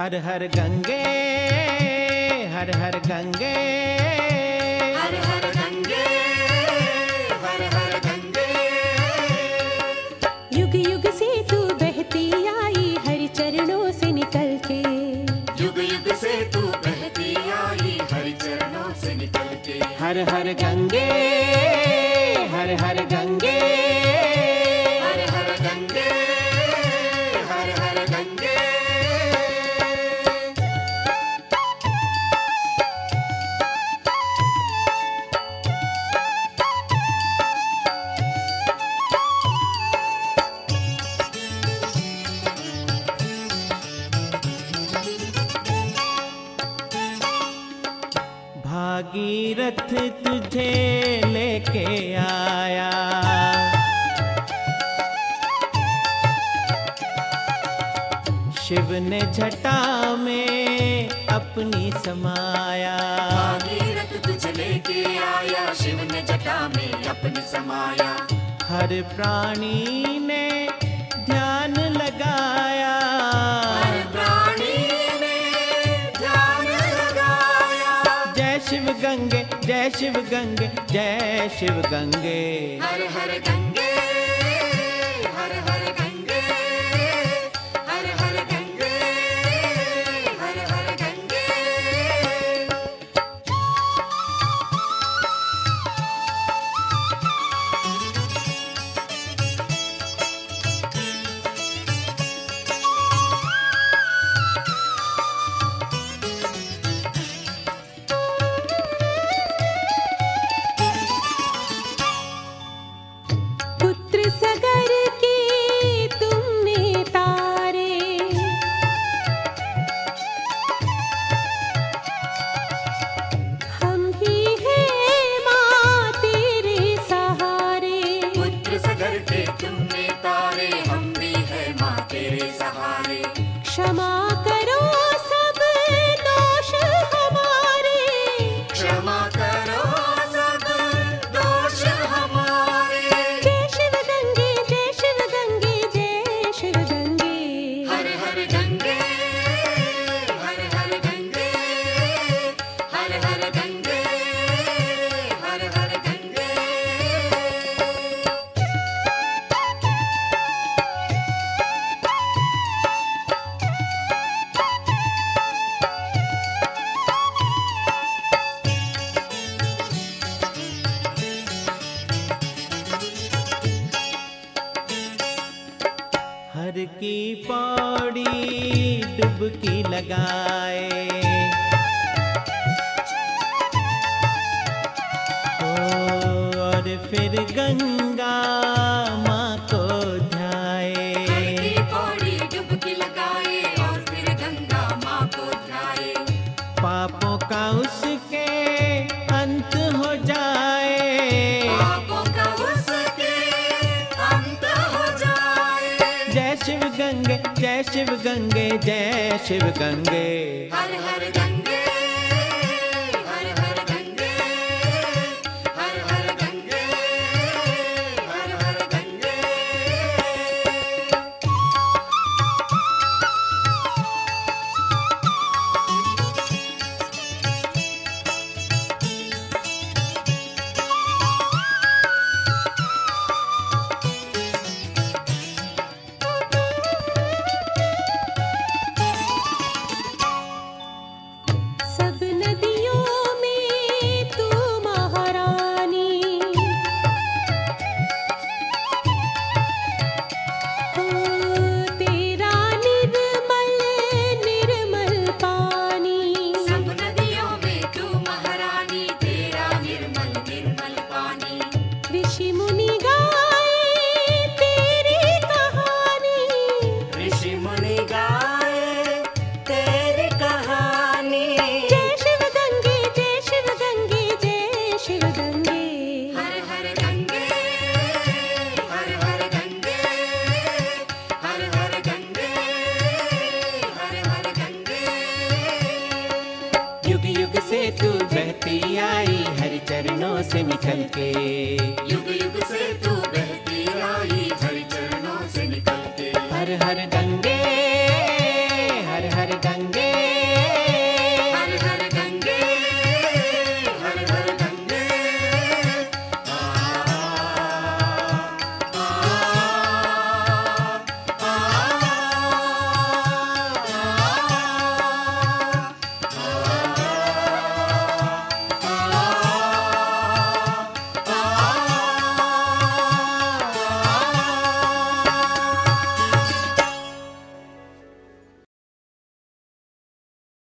हर हर गंगे, हर हर गंगे, हर हर गंगे, हर हर गंगे। युग युग से तू बहती आई हरि चरणों से निकल के, युग युग से तू बहती आई हरि चरणों से निकल के। हर हर गंगे, हर हर गंगे, हर हर गंगे, हर हर गंगे। भागीरथ तुझे लेके आया, शिव ने जटा में अपनी समाया। भागीरथ तुझे लेके आया, शिव ने जटा में अपनी समाया। हर प्राणी ने ध्यान लगाया, हर प्राणी ने ध्यान लगाया। जय शिव गंगे, जय शिव गंगे, जय शिव गंगे। हर हर गंगे, हर हर गंगे, हर हर गंगे, हर हर गंगे। पुत्र सगर के तुमने तारे, हम ही हैं माँ तेरे सहारे। पुत्र सगर के तुमने तारे, हम भी है माँ तेरे सहारे। क्षमा करो सब दोष हमारे, क्षमा करो सब दोष हमारे। जय शिव गंगे, जय शिव गंगे, जय शिव गंगे। हर हर गंगे, हर हर गंगे, हर हर गंगे, हर हर गंगे। हर की पौड़ी डुबकी लगाए, और फिर गंगा माँ को ध्याए। हर की पौड़ी डुबकी लगाए और फिर गंगा माँ को ध्याए। पापों का उसके अंत हो जाए, पापों का उसके अंत हो जाए। जय शिव गंगे, जय शिव गंगे, जय शिव गंगे। हर हर गंगे, हर हर गंगे, हर हर गंगे, हर हर गंगे। सब नदियों में तू महारानी, हो तेरा निर्मल निर्मल पानी। सब नदियों में तू महारानी, तेरा निर्मल निर्मल पानी। ऋषि मुनि गाए तेरी कहानी, ऋषि मुनि गाए तेरी कहानी। जय शिव गंगे, जय शिव गंगे, जय शिव गंगे। हर हर गंगे, हर हर गंगे, हर हर गंगे, हर हर गंगे। युग युग से तू बहती आई हरि चरणों से निकल के, युग